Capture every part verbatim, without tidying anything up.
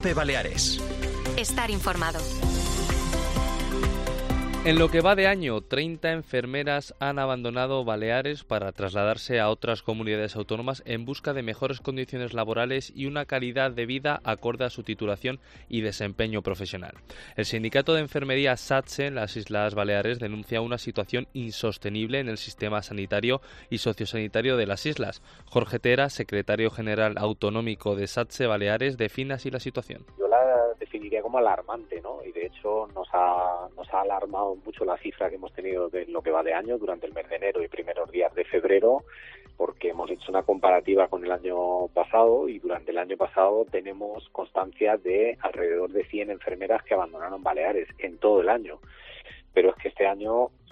Baleares. Estar informado. En lo que va de año, treinta enfermeras han abandonado Baleares para trasladarse a otras comunidades autónomas en busca de mejores condiciones laborales y una calidad de vida acorde a su titulación y desempeño profesional. El sindicato de enfermería SATSE en las Islas Baleares denuncia una situación insostenible en el sistema sanitario y sociosanitario de las islas. Jorge Tera, secretario general autonómico de SATSE Baleares, define así la situación. Yo la definiría como alarmante, ¿no? Y de hecho nos ha, nos ha alarmado mucho la cifra que hemos tenido de lo que va de año durante el mes de enero y primeros días de febrero, porque hemos hecho una comparativa con el año pasado y durante el año pasado tenemos constancia de alrededor de cien enfermeras que abandonaron Baleares en todo el año. Pero es que este año, uh,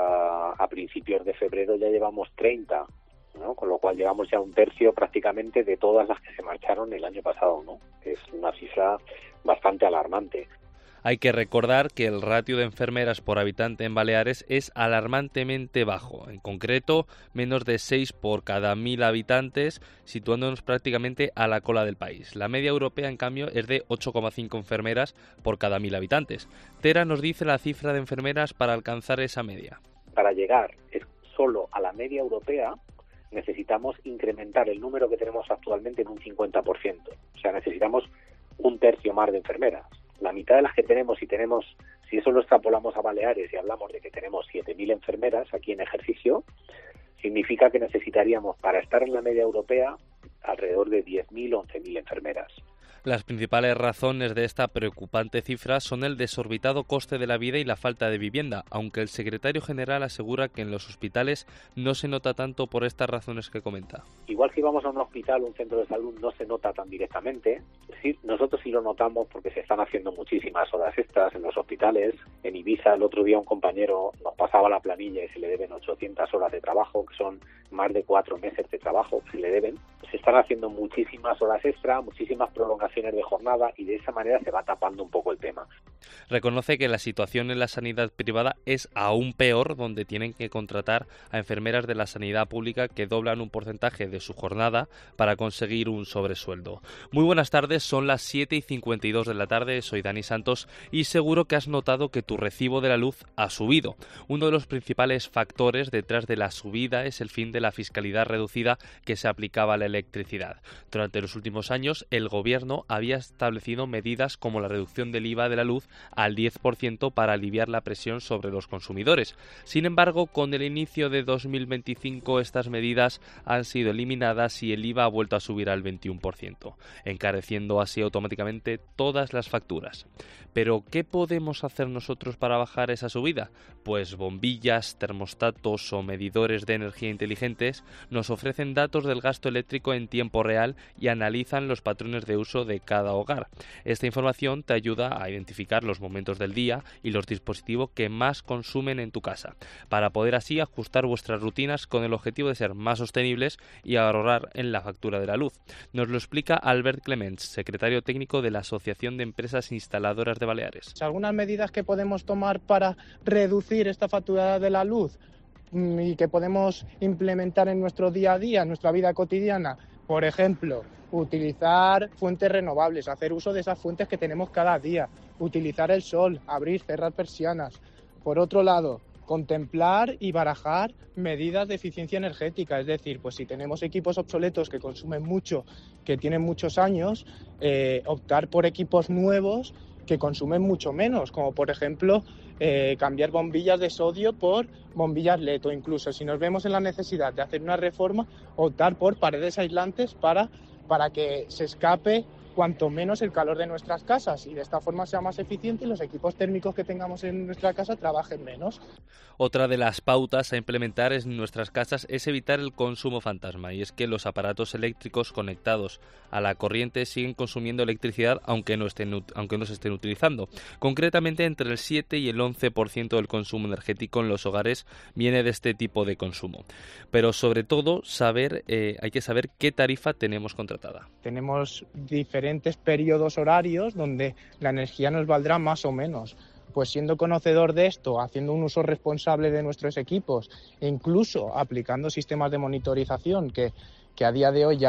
a principios de febrero, ya llevamos treinta, ¿no? Con lo cual llevamos ya un tercio prácticamente de todas las que se marcharon el año pasado, ¿no? Es una cifra bastante alarmante. Hay que recordar que el ratio de enfermeras por habitante en Baleares es alarmantemente bajo, en concreto menos de seis por cada mil habitantes, situándonos prácticamente a la cola del país. La media europea, en cambio, es de ocho coma cinco enfermeras por cada mil habitantes. Tera nos dice la cifra de enfermeras para alcanzar esa media. Para llegar solo a la media europea necesitamos incrementar el número que tenemos actualmente en un cincuenta por ciento. O sea, necesitamos un tercio más de enfermeras. La mitad de las que tenemos, si tenemos, si eso lo extrapolamos a Baleares y hablamos de que tenemos siete mil enfermeras aquí en ejercicio, significa que necesitaríamos, para estar en la media europea, alrededor de diez mil, once mil enfermeras. Las principales razones de esta preocupante cifra son el desorbitado coste de la vida y la falta de vivienda, aunque el secretario general asegura que en los hospitales no se nota tanto por estas razones que comenta. Igual si vamos a un hospital o un centro de salud no se nota tan directamente. Sí, nosotros sí lo notamos porque se están haciendo muchísimas horas extras en los hospitales. En Ibiza el otro día un compañero nos pasaba la planilla y se le deben ochocientas horas de trabajo, que son más de cuatro meses de trabajo que se le deben. Se están haciendo muchísimas horas extra, muchísimas prolongaciones de jornada y de esa manera se va tapando un poco el tema. Reconoce que la situación en la sanidad privada es aún peor, donde tienen que contratar a enfermeras de la sanidad pública que doblan un porcentaje de su jornada para conseguir un sobresueldo. Muy buenas tardes, son las siete y cincuenta y dos de la tarde, soy Dani Santos y seguro que has notado que tu recibo de la luz ha subido. Uno de los principales factores detrás de la subida es el fin de la fiscalidad reducida que se aplicaba a la electricidad. Durante los últimos años, el gobierno había establecido medidas como la reducción del I V A de la luz al diez por ciento para aliviar la presión sobre los consumidores. Sin embargo, con el inicio de dos mil veinticinco estas medidas han sido eliminadas y el I V A ha vuelto a subir al veintiuno por ciento, encareciendo así automáticamente todas las facturas. Pero, ¿qué podemos hacer nosotros para bajar esa subida? Pues bombillas, termostatos o medidores de energía inteligentes nos ofrecen datos del gasto eléctrico en tiempo real y analizan los patrones de uso de cada hogar. Esta información te ayuda a identificar los momentos del día y los dispositivos que más consumen en tu casa, para poder así ajustar vuestras rutinas con el objetivo de ser más sostenibles y ahorrar en la factura de la luz. Nos lo explica Albert Clements, secretario técnico de la Asociación de Empresas Instaladoras de Baleares. Algunas medidas que podemos tomar para reducir esta factura de la luz y que podemos implementar en nuestro día a día, en nuestra vida cotidiana. Por ejemplo, utilizar fuentes renovables, hacer uso de esas fuentes que tenemos cada día, utilizar el sol, abrir, cerrar persianas. Por otro lado, contemplar y barajar medidas de eficiencia energética, es decir, pues si tenemos equipos obsoletos que consumen mucho, que tienen muchos años, eh, optar por equipos nuevos que consumen mucho menos, como por ejemplo eh, cambiar bombillas de sodio por bombillas L E D o incluso si nos vemos en la necesidad de hacer una reforma, optar por paredes aislantes para, para que se escape cuanto menos el calor de nuestras casas y de esta forma sea más eficiente y los equipos térmicos que tengamos en nuestra casa trabajen menos. Otra de las pautas a implementar en nuestras casas es evitar el consumo fantasma, y es que los aparatos eléctricos conectados a la corriente siguen consumiendo electricidad aunque no estén aunque no se estén utilizando. Concretamente, entre el siete y el once por ciento del consumo energético en los hogares viene de este tipo de consumo. Pero sobre todo saber eh, hay que saber qué tarifa tenemos contratada. Tenemos diferentes diferentes periodos horarios donde la energía nos valdrá más o menos. Pues siendo conocedor de esto, haciendo un uso responsable de nuestros equipos e incluso aplicando sistemas de monitorización que, que a día de hoy ya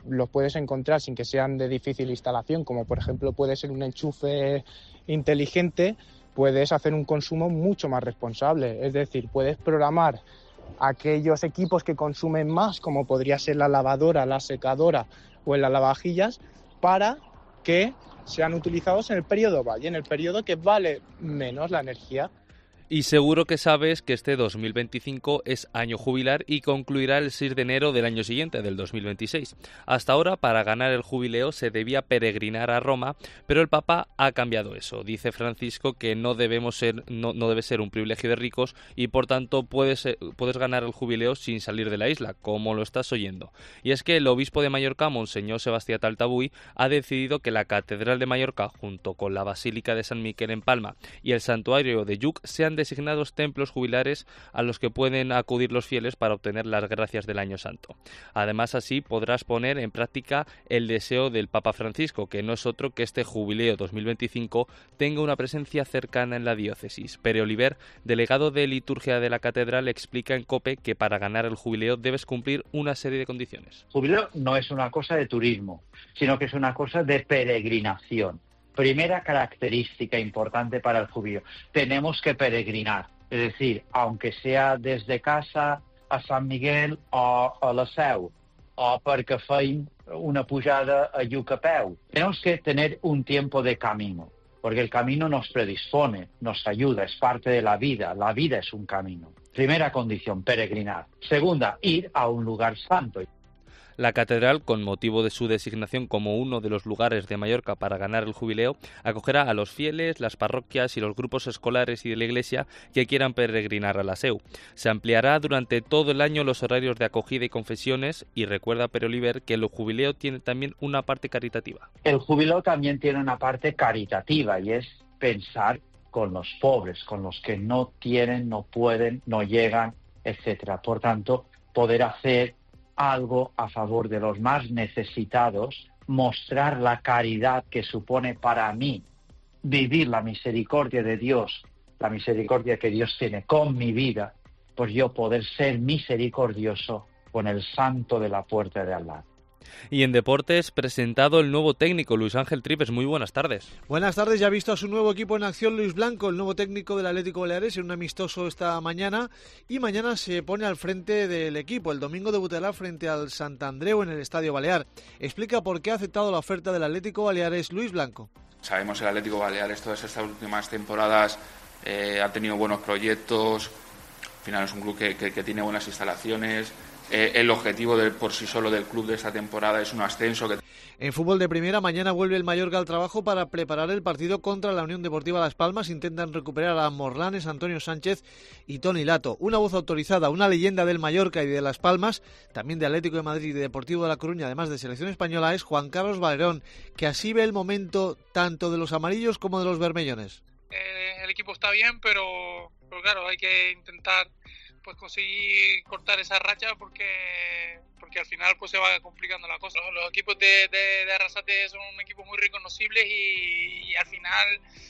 los puedes encontrar sin que sean de difícil instalación, como por ejemplo puede ser un enchufe inteligente, puedes hacer un consumo mucho más responsable. Es decir, puedes programar aquellos equipos que consumen más, como podría ser la lavadora, la secadora o el lavavajillas, para que sean utilizados en el periodo valle, en el periodo que vale menos la energía. Y seguro que sabes que este dos mil veinticinco es año jubilar y concluirá el seis de enero del año siguiente, del dos mil veintiséis. Hasta ahora, para ganar el jubileo se debía peregrinar a Roma, pero el Papa ha cambiado eso. Dice Francisco que no debemos ser, no, no debe ser un privilegio de ricos y por tanto puedes, puedes ganar el jubileo sin salir de la isla, como lo estás oyendo. Y es que el obispo de Mallorca, Monseñor Sebastián Taltabuy, ha decidido que la Catedral de Mallorca, junto con la Basílica de San Miquel en Palma y el Santuario de Lluc, sean designados templos jubilares a los que pueden acudir los fieles para obtener las gracias del Año Santo. Además, así podrás poner en práctica el deseo del Papa Francisco, que no es otro que este jubileo dos mil veinticinco tenga una presencia cercana en la diócesis. Pere Oliver, delegado de liturgia de la catedral, explica en COPE que para ganar el jubileo debes cumplir una serie de condiciones. Jubileo no es una cosa de turismo, sino que es una cosa de peregrinación. Primera característica importante para el jubileo, tenemos que peregrinar, es decir, aunque sea desde casa a San Miguel o a la Seu, o perquè fem una pujada a Lluc a peu. Tenemos que tener un tiempo de camino, porque el camino nos predispone, nos ayuda, es parte de la vida, la vida es un camino. Primera condición, peregrinar. Segunda, ir a un lugar santo. La catedral, con motivo de su designación como uno de los lugares de Mallorca para ganar el jubileo, acogerá a los fieles, las parroquias y los grupos escolares y de la Iglesia que quieran peregrinar a la Seu. Se ampliará durante todo el año los horarios de acogida y confesiones y recuerda Pere Oliver que el jubileo tiene también una parte caritativa. El jubileo también tiene una parte caritativa y es pensar con los pobres, con los que no tienen, no pueden, no llegan, etcétera. Por tanto, poder hacer algo a favor de los más necesitados, mostrar la caridad que supone para mí vivir la misericordia de Dios, la misericordia que Dios tiene con mi vida, pues yo poder ser misericordioso con el santo de la puerta de Allah. Y en deportes, presentado el nuevo técnico, Luis Ángel Tripes. Muy buenas tardes. Buenas tardes, ya ha visto a su nuevo equipo en acción Luis Blanco, el nuevo técnico del Atlético Baleares, en un amistoso esta mañana, y mañana se pone al frente del equipo. El domingo debutará frente al Sant Andreu en el Estadio Balear. Explica por qué ha aceptado la oferta del Atlético Baleares Luis Blanco. Sabemos que el Atlético Baleares todas estas últimas temporadas eh, ha tenido buenos proyectos, al final es un club que, que, que tiene buenas instalaciones. Eh, el objetivo de, por sí solo del club de esta temporada es un ascenso. Que... En fútbol de primera, mañana vuelve el Mallorca al trabajo para preparar el partido contra la Unión Deportiva Las Palmas. Intentan recuperar a Morlanes, Antonio Sánchez y Toni Lato. Una voz autorizada, una leyenda del Mallorca y de Las Palmas, también de Atlético de Madrid y de Deportivo de La Coruña, además de selección española, es Juan Carlos Valerón, que así ve el momento tanto de los amarillos como de los bermellones. Eh, el equipo está bien, pero, pero claro, hay que intentar pues conseguir cortar esa racha porque porque al final pues se va complicando la cosa. Los equipos de, de, de Arrasate son un equipo muy reconocibles y, y al final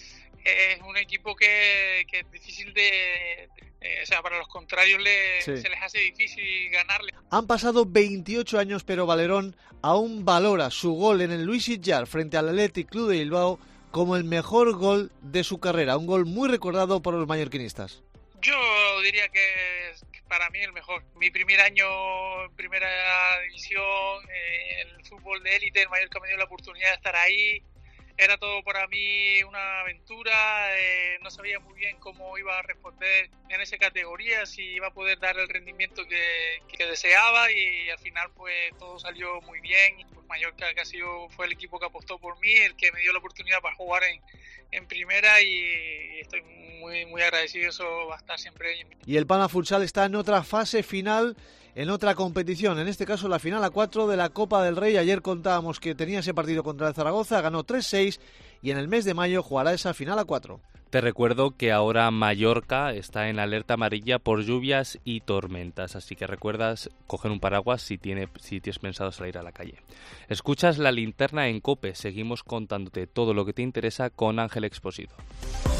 es un equipo que, que es difícil de, de, o sea, para los contrarios le, sí. se les hace difícil ganarle. Han pasado veintiocho años, pero Valerón aún valora su gol en el Luis Sitjar frente al Athletic Club de Bilbao como el mejor gol de su carrera, un gol muy recordado por los mallorquinistas. Yo diría que es para mí el mejor. Mi primer año en primera división, eh, el fútbol de élite, el Mallorca me dio la oportunidad de estar ahí. Era todo para mí una aventura, eh, no sabía muy bien cómo iba a responder en esa categoría, si iba a poder dar el rendimiento que, que deseaba y al final pues todo salió muy bien. Pues Mallorca que ha sido, fue el equipo que apostó por mí, el que me dio la oportunidad para jugar en, en primera y estoy muy, muy agradecido, eso va a estar siempre ahí. Y el Palma Futsal está en otra fase final, en otra competición, en este caso la final a cuatro de la Copa del Rey. Ayer contábamos que tenía ese partido contra el Zaragoza, ganó tres seis y en el mes de mayo jugará esa final a cuatro. Te recuerdo que ahora Mallorca está en alerta amarilla por lluvias y tormentas, así que recuerdas coger un paraguas si, tiene, si tienes pensado salir a la calle. Escuchas La Linterna en COPE, seguimos contándote todo lo que te interesa con Ángel Expósito.